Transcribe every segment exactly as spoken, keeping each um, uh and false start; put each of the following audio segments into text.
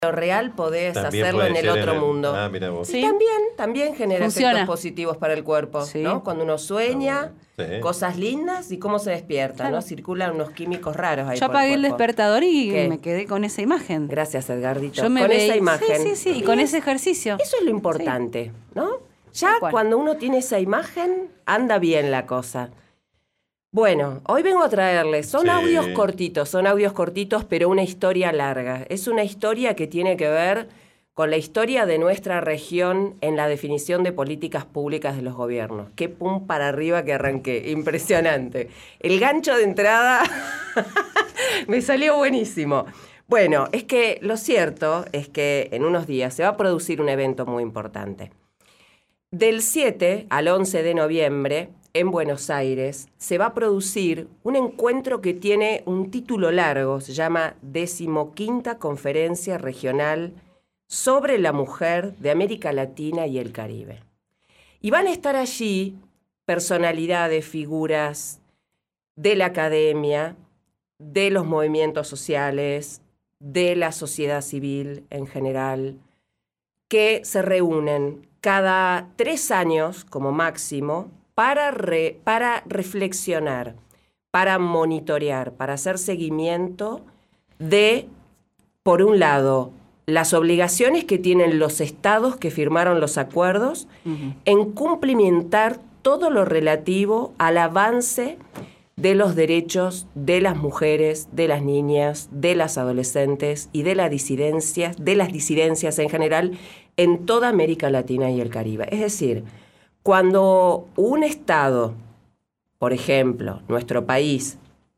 lo real podés También hacerlo puede en el ser otro en el- mundo. Ah, mira vos. Y Sí. también, también genera Funciona. efectos positivos para el cuerpo, Sí. ¿no? Cuando uno sueña Sí. cosas lindas y cómo se despierta, Claro. ¿no? Circulan unos químicos raros ahí Yo por apagué el cuerpo. despertador y ¿Qué? me quedé con esa imagen. Gracias, Edgardito. Yo me con veía- esa imagen. Sí, sí, sí, y con ese ejercicio. Eso es lo importante, ¿no? Ya Tal cual. cuando uno tiene esa imagen, anda bien la cosa. Bueno, hoy vengo a traerles, son Sí. audios cortitos, son audios cortitos, pero una historia larga. Es una historia que tiene que ver con la historia de nuestra región en la definición de políticas públicas de los gobiernos. Qué pum para arriba que arranqué, impresionante. El gancho de entrada me salió buenísimo. Bueno, es que lo cierto es que en unos días se va a producir un evento muy importante. Del siete al once de noviembre, en Buenos Aires, se va a producir un encuentro que tiene un título largo, se llama Decimoquinta Conferencia Regional sobre la Mujer de América Latina y el Caribe. Y van a estar allí personalidades, figuras de la academia, de los movimientos sociales, de la sociedad civil en general, que se reúnen cada tres años como máximo para, re, para reflexionar, para monitorear, para hacer seguimiento de, por un lado, las obligaciones que tienen los estados que firmaron los acuerdos uh-huh. en cumplimentar todo lo relativo al avance de los derechos de las mujeres, de las niñas, de las adolescentes y de las disidencias, de las disidencias en general en toda América Latina y el Caribe. Es decir, cuando un estado, por ejemplo, nuestro país,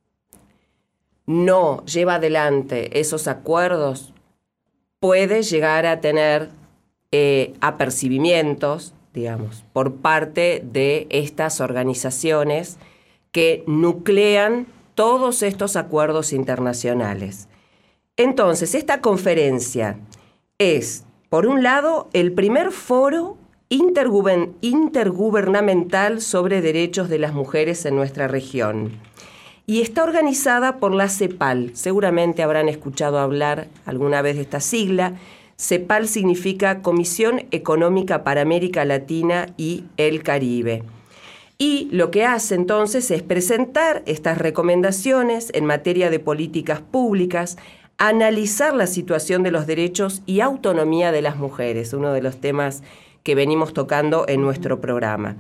no lleva adelante esos acuerdos, puede llegar a tener eh, apercibimientos, digamos, por parte de estas organizaciones que nuclean todos estos acuerdos internacionales. Entonces, esta conferencia es, por un lado, el primer foro interguber- intergubernamental sobre derechos de las mujeres en nuestra región. Y está organizada por la CEPAL. Seguramente habrán escuchado hablar alguna vez de esta sigla. CEPAL significa Comisión Económica para América Latina y el Caribe. Y lo que hace entonces es presentar estas recomendaciones en materia de políticas públicas, analizar la situación de los derechos y autonomía de las mujeres, uno de los temas que venimos tocando en nuestro programa.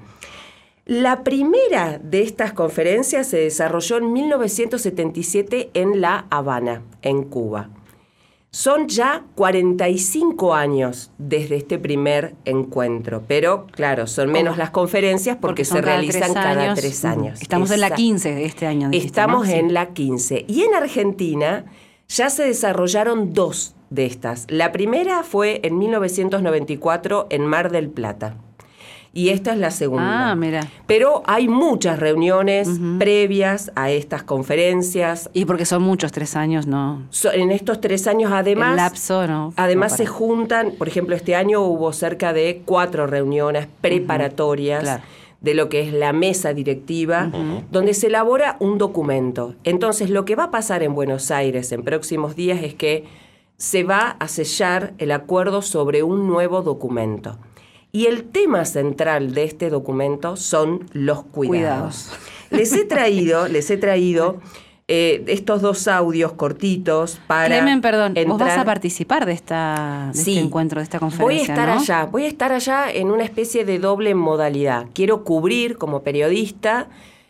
La primera de estas conferencias se desarrolló en mil novecientos setenta y siete en La Habana, en Cuba. Son ya cuarenta y cinco años desde este primer encuentro, pero claro, son menos ¿Cómo? las conferencias porque, porque se cada realizan tres cada años. tres años. Estamos Exacto. en la quince de este año. Dijiste, Estamos ¿no? en Sí. la quince. Y en Argentina ya se desarrollaron dos de estas. La primera fue en mil novecientos noventa y cuatro en Mar del Plata. Y esta es la segunda. Ah, mira. Pero hay muchas reuniones Uh-huh. previas a estas conferencias. Y porque son muchos, tres años, ¿no? So, en estos tres años, además, el lapso, ¿no? además no se juntan, por ejemplo, este año hubo cerca de cuatro reuniones preparatorias uh-huh. claro. de lo que es la mesa directiva, Uh-huh. donde se elabora un documento. Entonces, lo que va a pasar en Buenos Aires en próximos días es que se va a sellar el acuerdo sobre un nuevo documento. Y el tema central de este documento son los cuidados. Cuidados. Les he traído, les he traído eh, estos dos audios cortitos para Clemen, perdón, entrar. vos vas a participar de, esta, de Sí, este encuentro, de esta conferencia, voy a estar ¿no? allá, voy a estar allá en una especie de doble modalidad. Quiero cubrir como periodista,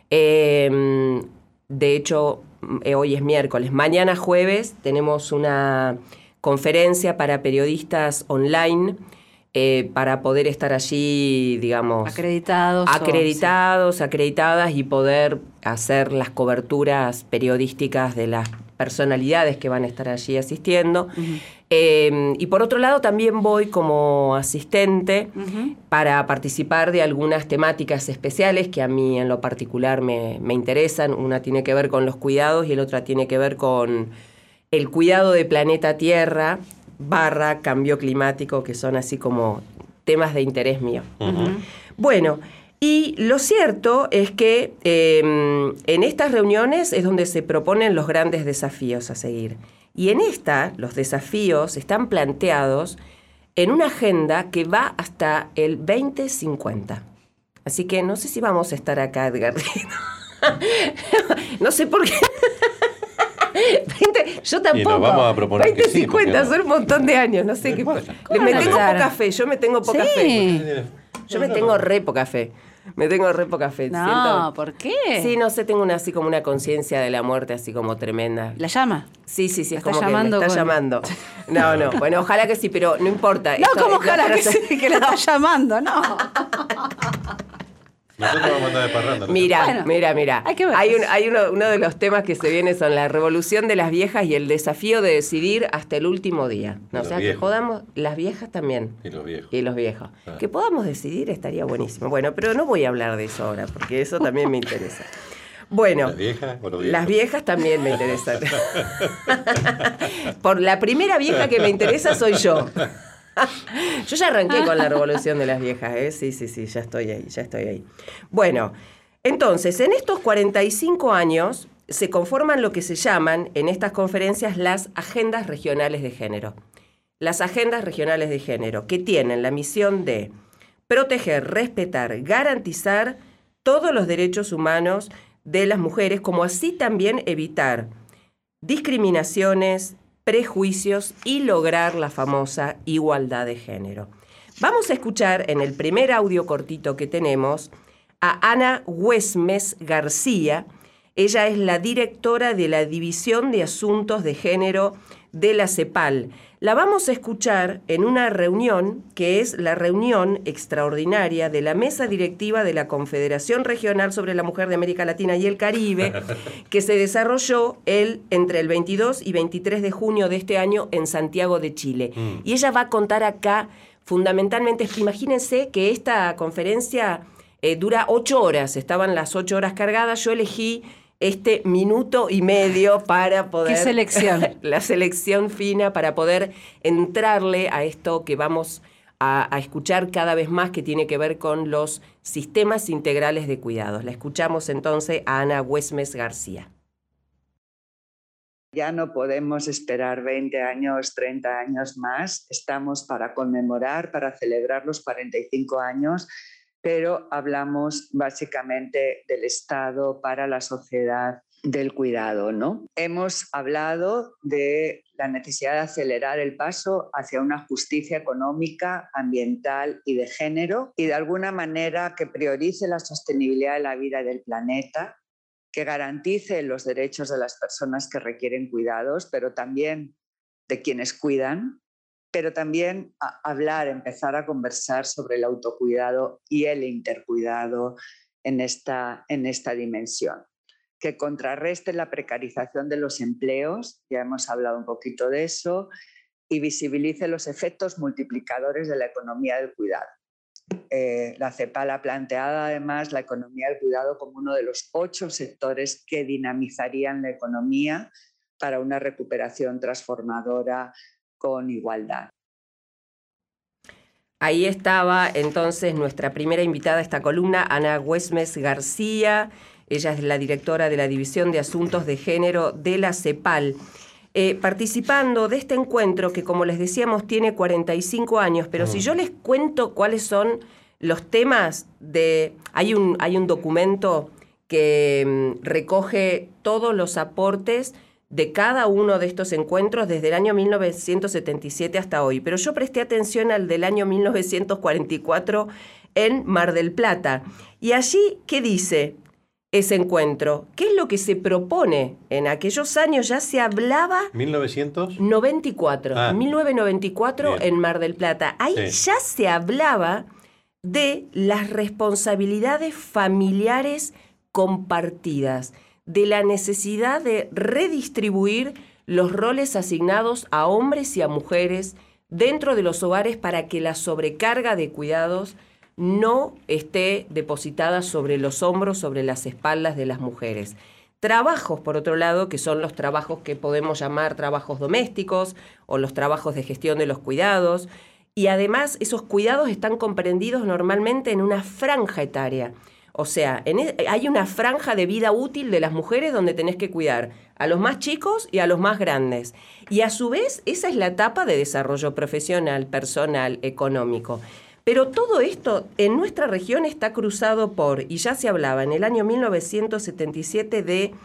eh, de hecho, eh, hoy es miércoles, mañana jueves tenemos una conferencia para periodistas online, Eh, para poder estar allí, digamos, acreditados, acreditados, o, sí. acreditadas y poder hacer las coberturas periodísticas de las personalidades que van a estar allí asistiendo. Uh-huh. Eh, y por otro lado también voy como asistente uh-huh. para participar de algunas temáticas especiales que a mí en lo particular me, me interesan. Una tiene que ver con los cuidados y el otra tiene que ver con el cuidado del planeta Tierra barra cambio climático, que son así como temas de interés mío. Uh-huh. Bueno, y lo cierto es que eh, en estas reuniones es donde se proponen los grandes desafíos a seguir. Y en esta, los desafíos están planteados en una agenda que va hasta el veinte cincuenta. Así que no sé si vamos a estar acá, Edgar. No sé por qué. veinte, yo tampoco. Y nos vamos a proponer veinte, que sí, cincuenta, porque no. son un montón de años, no sé qué. Bueno, Le- me tengo claro. poca fe, yo me tengo poca Sí. fe. Yo me tengo re poca fe. Me tengo re poca fe. No, Siento- ¿por qué? Sí, no sé, tengo una así como una conciencia de la muerte así como tremenda. ¿La llama? Sí, sí, sí, La es está como que me llamando está con- llamando. No, no, bueno, ojalá que sí, pero no importa. No, Esto- como esto- ojalá que esto- sí, que la está llamando, no. Nosotros vamos a andar de parranda. ¿no? Mira, Bueno, mira, mira. hay que ver. Hay, un- hay uno, uno de los temas que se viene son la revolución de las viejas y el desafío de decidir hasta el último día. Y ¿no? O los sea, que viejos. podamos, las viejas también. Y los viejos. Y los viejos. Ah. Que podamos decidir estaría buenísimo. Bueno, pero no voy a hablar de eso ahora, porque eso también me interesa. Bueno, ¿Las viejas o los viejos? las viejas también me interesan. Por la primera vieja que me interesa soy yo. Yo ya arranqué con la revolución de las viejas, ¿eh? Sí, sí, sí, ya estoy ahí, ya estoy ahí. Bueno, entonces, en estos cuarenta y cinco años se conforman lo que se llaman, en estas conferencias, las agendas regionales de género. Las agendas regionales de género, que tienen la misión de proteger, respetar, garantizar todos los derechos humanos de las mujeres, como así también evitar discriminaciones, prejuicios y lograr la famosa igualdad de género. Vamos a escuchar en el primer audio cortito que tenemos a Ana Güemes García. Ella es la directora de la División de Asuntos de Género de la CEPAL. La vamos a escuchar en una reunión que es la reunión extraordinaria de la Mesa Directiva de la Confederación Regional sobre la Mujer de América Latina y el Caribe, que se desarrolló el, entre el veintidós y veintitrés de junio de este año en Santiago de Chile. Mm. Y ella va a contar acá fundamentalmente, imagínense que esta conferencia eh, dura ocho horas, estaban las ocho horas cargadas, yo elegí este minuto y medio para poder... ¿Qué selección? La selección fina para poder entrarle a esto que vamos a, a escuchar cada vez más, que tiene que ver con los sistemas integrales de cuidados. La escuchamos entonces a Ana Güemes García. Ya no podemos esperar veinte años, treinta años más. Estamos para conmemorar, para celebrar los cuarenta y cinco años, pero hablamos básicamente del Estado para la sociedad del cuidado, ¿no? Hemos hablado de la necesidad de acelerar el paso hacia una justicia económica, ambiental y de género, y de alguna manera que priorice la sostenibilidad de la vida y del planeta, que garantice los derechos de las personas que requieren cuidados, pero también de quienes cuidan, pero también a hablar, empezar a conversar sobre el autocuidado y el intercuidado en esta, en esta dimensión, que contrarreste la precarización de los empleos, ya hemos hablado un poquito de eso, y visibilice los efectos multiplicadores de la economía del cuidado. Eh, la CEPAL ha planteado además la economía del cuidado como uno de los ocho sectores que dinamizarían la economía para una recuperación transformadora con igualdad. Ahí estaba entonces nuestra primera invitada a esta columna, Ana Güemes García. Ella es la directora de la División de Asuntos de Género de la CEPAL. Eh, participando de este encuentro que, como les decíamos, tiene cuarenta y cinco años, pero mm. si yo les cuento cuáles son los temas de... Hay un, hay un documento que mm, recoge todos los aportes de cada uno de estos encuentros desde el año mil novecientos setenta y siete hasta hoy, pero yo presté atención al del año mil novecientos cuarenta y cuatro en Mar del Plata. Y allí, ¿qué dice ese encuentro? ¿Qué es lo que se propone? En aquellos años ya se hablaba... ¿mil novecientos? noventa y cuatro. Ah. mil novecientos noventa y cuatro Bien. en Mar del Plata. Ahí Sí. ya se hablaba de las responsabilidades familiares compartidas, de la necesidad de redistribuir los roles asignados a hombres y a mujeres dentro de los hogares para que la sobrecarga de cuidados no esté depositada sobre los hombros, sobre las espaldas de las mujeres. Trabajos, por otro lado, que son los trabajos que podemos llamar trabajos domésticos o los trabajos de gestión de los cuidados. Y además esos cuidados están comprendidos normalmente en una franja etaria. O sea, en e- hay una franja de vida útil de las mujeres donde tenés que cuidar a los más chicos y a los más grandes. Y a su vez, esa es la etapa de desarrollo profesional, personal, económico. Pero todo esto en nuestra región está cruzado por, y ya se hablaba en el año mil novecientos setenta y siete de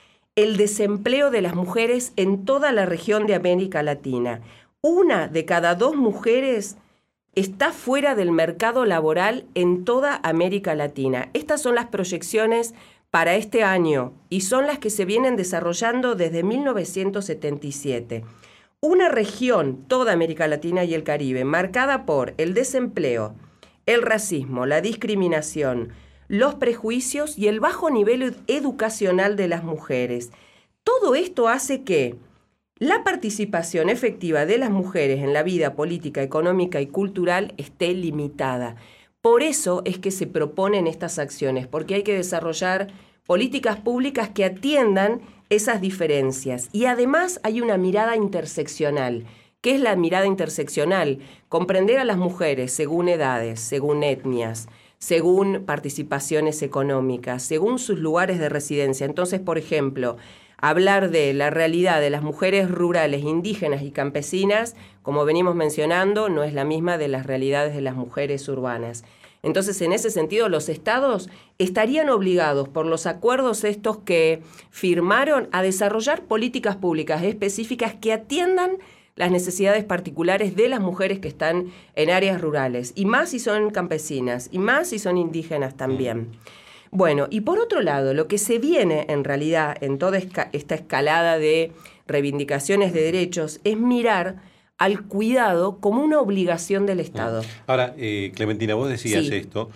el desempleo de las mujeres en toda la región de América Latina. Una de cada dos mujeres está fuera del mercado laboral en toda América Latina. Estas son las proyecciones para este año y son las que se vienen desarrollando desde mil novecientos setenta y siete. Una región, toda América Latina y el Caribe, marcada por el desempleo, el racismo, la discriminación, los prejuicios y el bajo nivel educacional de las mujeres. Todo esto hace que la participación efectiva de las mujeres en la vida política, económica y cultural esté limitada. Por eso es que se proponen estas acciones, porque hay que desarrollar políticas públicas que atiendan esas diferencias. Y además hay una mirada interseccional. ¿Qué es la mirada interseccional? Comprender a las mujeres según edades, según etnias, según participaciones económicas, según sus lugares de residencia. Entonces, por ejemplo, hablar de la realidad de las mujeres rurales, indígenas y campesinas, como venimos mencionando, no es la misma de las realidades de las mujeres urbanas. Entonces, en ese sentido, los estados estarían obligados por los acuerdos estos que firmaron a desarrollar políticas públicas específicas que atiendan las necesidades particulares de las mujeres que están en áreas rurales, y más si son campesinas, y más si son indígenas también. Bueno, y por otro lado, lo que se viene en realidad en toda esta escalada de reivindicaciones de derechos es mirar al cuidado como una obligación del Estado. Ahora, eh, Clementina, vos decías Sí. esto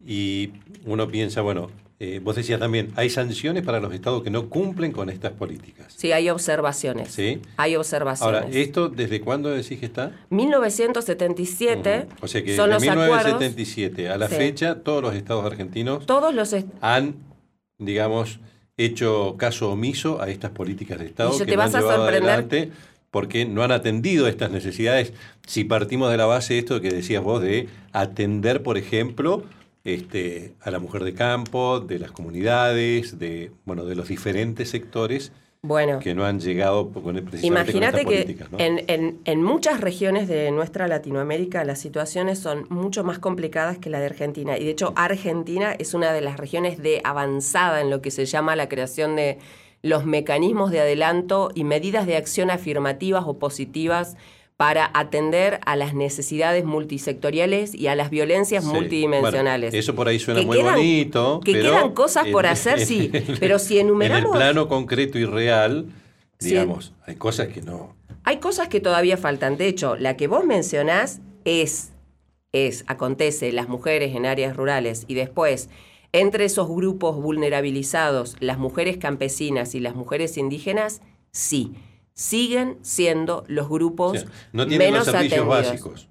y uno piensa, bueno, eh, vos decías también, hay sanciones para los estados que no cumplen con estas políticas. Sí, hay observaciones. ¿Sí? Hay observaciones. Ahora, ¿esto desde cuándo decís que está? mil novecientos setenta y siete Ujú. O sea que son de los mil novecientos acuerdos. setenta y siete a la Sí. fecha, todos los estados argentinos Todos los est- han, digamos, hecho caso omiso a estas políticas de Estado Y yo que te no vas han a llevado sorprender. adelante porque no han atendido estas necesidades. Si partimos de la base de esto que decías vos, de atender, por ejemplo, este, a la mujer de campo, de las comunidades, de, bueno, de los diferentes sectores Bueno, que no han llegado con, precisamente imagínate con estas que políticas, ¿no? en, en, en muchas regiones de nuestra Latinoamérica las situaciones son mucho más complicadas que la de Argentina. Y de hecho, Argentina es una de las regiones de avanzada en lo que se llama la creación de los mecanismos de adelanto y medidas de acción afirmativas o positivas para atender a las necesidades multisectoriales y a las violencias Sí. multidimensionales. Bueno, eso por ahí suena Que muy quedan- bonito. que pero quedan cosas por en- hacer, sí, en el- pero si enumeramos- En el plano concreto y real, Sí. digamos, hay cosas que no. Hay cosas que todavía faltan. De hecho, la que vos mencionás es, es, acontece, las mujeres en áreas rurales y después, entre esos grupos vulnerabilizados, las mujeres campesinas y las mujeres indígenas, sí, siguen siendo los grupos O sea, no tienen menos los servicios atendidos. básicos.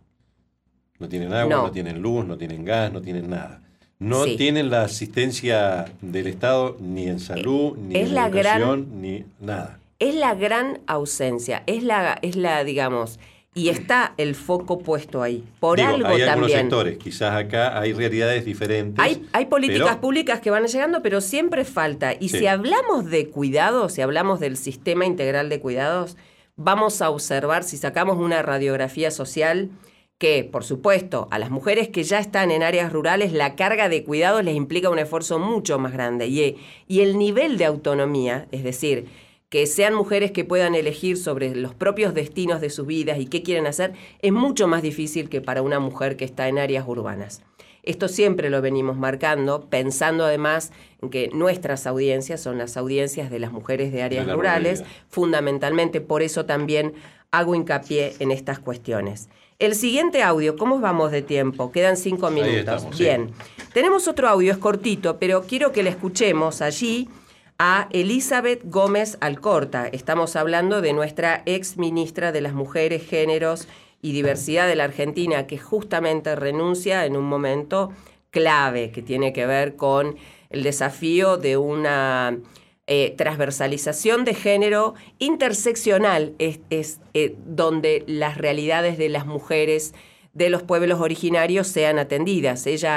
No tienen agua, no. No. tienen luz, no tienen gas, no tienen nada. No Sí. tienen la asistencia del Estado ni en salud, ni es en la gran- educación, ni nada. Es la gran ausencia, es la, es la, digamos, y está el foco puesto ahí. Por Digo, algo hay algunos también. sectores, quizás acá hay realidades diferentes. Hay, hay políticas pero- públicas que van llegando, pero siempre falta. Y Sí. si hablamos de cuidados, si hablamos del sistema integral de cuidados, vamos a observar, si sacamos una radiografía social, que, por supuesto, a las mujeres que ya están en áreas rurales, la carga de cuidados les implica un esfuerzo mucho más grande. Y, y el nivel de autonomía, es decir, que sean mujeres que puedan elegir sobre los propios destinos de sus vidas y qué quieren hacer, es mucho más difícil que para una mujer que está en áreas urbanas. Esto siempre lo venimos marcando, pensando además en que nuestras audiencias son las audiencias de las mujeres de áreas De la rurales, ruralidad. fundamentalmente, por eso también hago hincapié en estas cuestiones. El siguiente audio, ¿cómo vamos de tiempo? Quedan cinco minutos. estamos, sí. Bien. Tenemos otro audio, es cortito, pero quiero que le escuchemos allí a Elizabeth Gómez Alcorta. Estamos hablando de nuestra ex ministra de las Mujeres, Géneros y Diversidad de la Argentina, que justamente renuncia en un momento clave que tiene que ver con el desafío de una eh, transversalización de género interseccional, es, es eh, donde las realidades de las mujeres de los pueblos originarios sean atendidas. Ella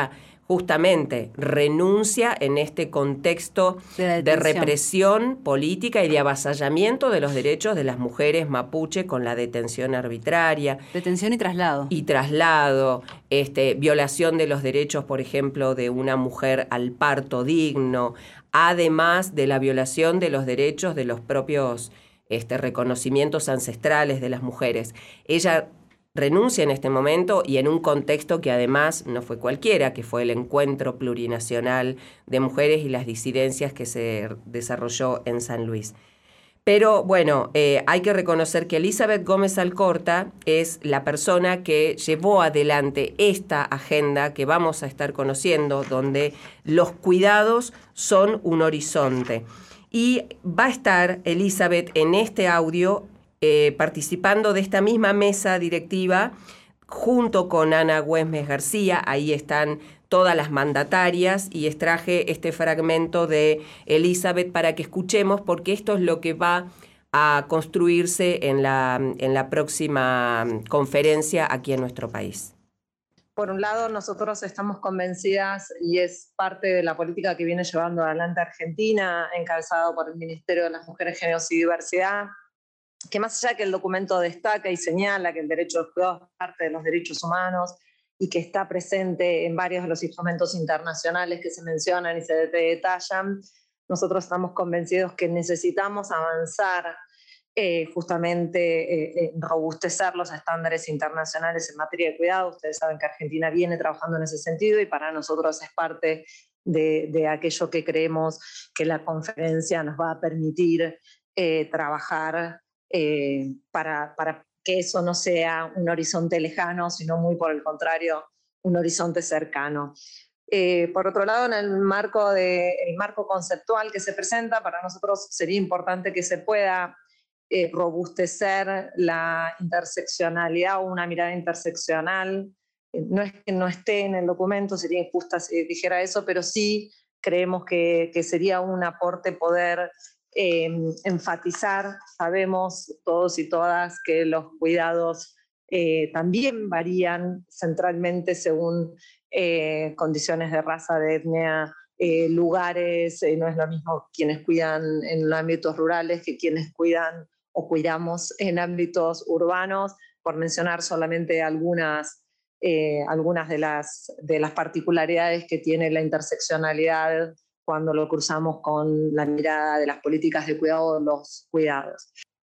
justamente renuncia en este contexto de, de represión política y de avasallamiento de los derechos de las mujeres mapuche con la detención arbitraria. Detención y traslado. Y traslado, este, violación de los derechos, por ejemplo, de una mujer al parto digno, además de la violación de los derechos de los propios este, reconocimientos ancestrales de las mujeres. Ella renuncia en este momento y en un contexto que además no fue cualquiera, que fue el encuentro plurinacional de mujeres y las disidencias que se desarrolló en San Luis. Pero bueno, eh, hay que reconocer que Elizabeth Gómez Alcorta es la persona que llevó adelante esta agenda que vamos a estar conociendo, donde los cuidados son un horizonte. Y va a estar Elizabeth en este audio Eh, participando de esta misma mesa directiva junto con Ana Güemes García. Ahí están todas las mandatarias y extraje este fragmento de Elizabeth para que escuchemos, porque esto es lo que va a construirse en la, en la próxima conferencia aquí en nuestro país. Por un lado, nosotros estamos convencidas, y es parte de la política que viene llevando adelante Argentina, encabezado por el Ministerio de las Mujeres, Géneros y Diversidad, que más allá que el documento destaca y señala que el derecho a los cuidados es parte de los derechos humanos y que está presente en varios de los instrumentos internacionales que se mencionan y se detallan, nosotros estamos convencidos que necesitamos avanzar eh, justamente eh, en robustecer los estándares internacionales en materia de cuidado. Ustedes saben que Argentina viene trabajando en ese sentido y para nosotros es parte de, de aquello que creemos que la conferencia nos va a permitir eh, trabajar Eh, para, para que eso no sea un horizonte lejano, sino muy por el contrario, un horizonte cercano. Eh, por otro lado, en el marco, de, el marco conceptual que se presenta, para nosotros sería importante que se pueda eh, robustecer la interseccionalidad o una mirada interseccional. Eh, no es que no esté en el documento, sería injusta si dijera eso, pero sí creemos que, que sería un aporte poder Eh, enfatizar. Sabemos todos y todas que los cuidados eh, también varían centralmente según eh, condiciones de raza, de etnia, eh, lugares. Eh, no es lo mismo quienes cuidan en los ámbitos rurales que quienes cuidan o cuidamos en ámbitos urbanos, por mencionar solamente algunas, eh, algunas de las, de las particularidades que tiene la interseccionalidad cuando lo cruzamos con la mirada de las políticas de cuidado de los cuidados.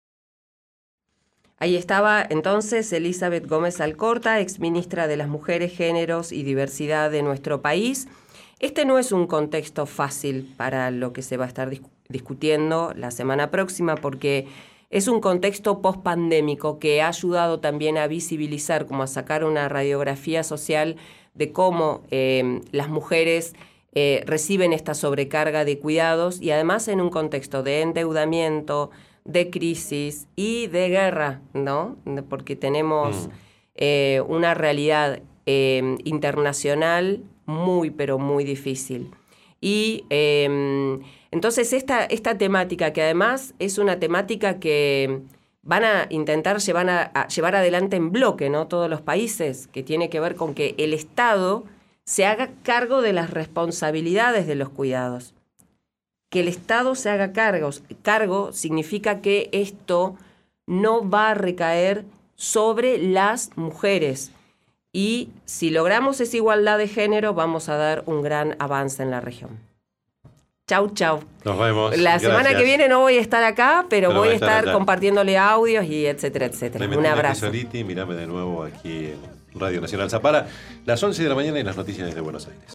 Ahí estaba entonces Elizabeth Gómez Alcorta, exministra de las Mujeres, Géneros y Diversidad de nuestro país. Este no es un contexto fácil para lo que se va a estar disc- discutiendo la semana próxima, porque es un contexto post-pandémico que ha ayudado también a visibilizar, como a sacar una radiografía social de cómo eh, las mujeres Eh, reciben esta sobrecarga de cuidados, y además en un contexto de endeudamiento, de crisis y de guerra, ¿no? Porque tenemos mm. eh, una realidad eh, internacional muy, pero muy difícil. Y eh, entonces esta, esta temática, que además es una temática que van a intentar llevar, a, a llevar adelante en bloque, ¿no? Todos los países, que tiene que ver con que el Estado se haga cargo de las responsabilidades de los cuidados. Que el Estado se haga cargo. Cargo significa que esto no va a recaer sobre las mujeres. Y si logramos esa igualdad de género, vamos a dar un gran avance en la región. Chau, chau. Nos vemos. La semana Gracias. que viene no voy a estar acá, pero, pero voy a estar, estar estar compartiéndole audios y etcétera, etcétera. Un abrazo. Mírame de nuevo aquí en Radio Nacional Zapara, las once de la mañana y las noticias desde Buenos Aires.